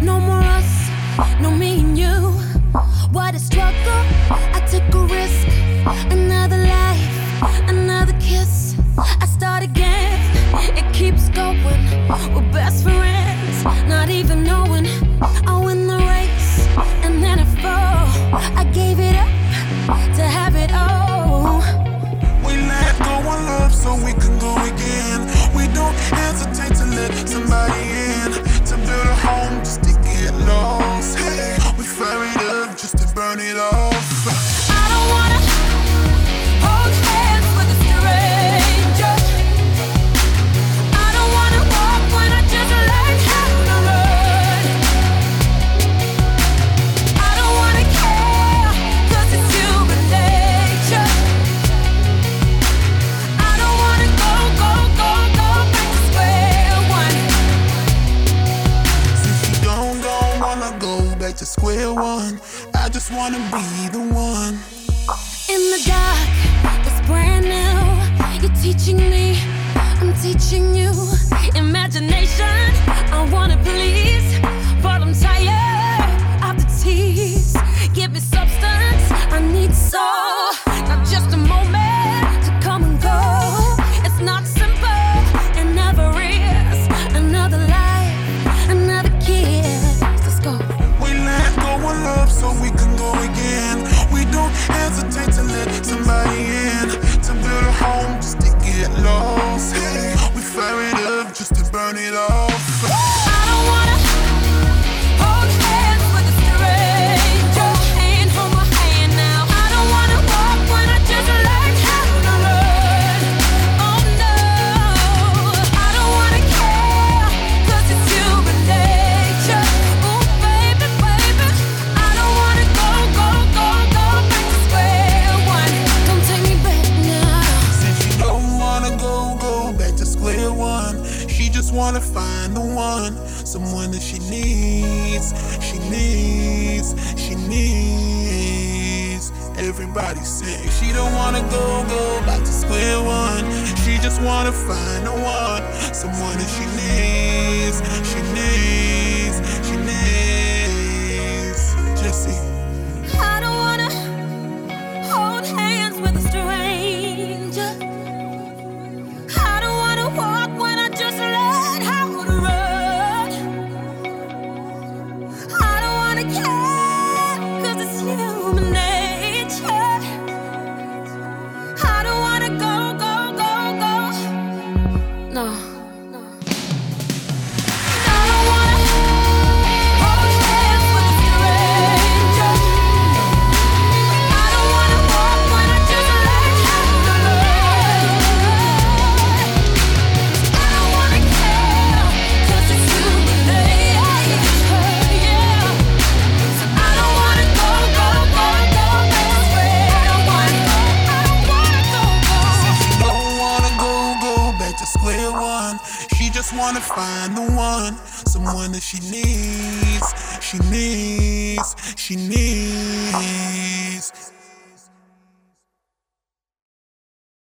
No more us, no me and you. What a struggle, I took a risk. Another life, another kiss. I start again, it keeps going. We're best friends, not even knowing I win the race, and then I fall. I gave it up to have it all. We let go of love so we can go again. We don't hesitate to let somebody in, to build a home just to get lost. Hey, we fire it up just to burn it off. I don't wanna hold hands with a stranger. I don't wanna walk when I just learned how to run. I don't wanna care, 'cause it's human nature. I don't wanna go back to square one. Since you don't wanna go back to square one, I just wanna be the one. In the dark, it's brand new. You're teaching me, I'm teaching you. Imagination, I wanna please, but I'm tired of the tease. Give me substance, I need soul, not just a moment to come and go. It's not simple, it never is. Another life, another kiss. Let's go. We let go of love so we can go again. We don't hesitate to let somebody in, to build a home just to get lost. Hey, we fire it up just to burn it off. I don't wanna hold hands with a stranger. Hold my hand now. I don't wanna walk when I just learned how to run. Oh no, I don't wanna care, 'cause it's human nature. Ooh baby, baby, I don't wanna go back to square one. Don't take me back now. Since you don't wanna go back to square one, she just wanna find the one, someone that she needs. Everybody sing. She don't wanna go back to square one. She just wanna find the one, someone that she needs. Jesse. I don't wanna hold hands with a stranger. I don't wanna walk when I just learned how to run. I don't wanna care, 'cause it's human nature. I don't wanna go. No. I don't wanna hold hands with a stranger. I don't wanna walk when I just learned how to run. I don't wanna care, 'cause it's human nature, yeah. So I don't wanna go back to square one. I don't wanna Don't wanna go back to square one. She just wanna find the one, someone that she needs.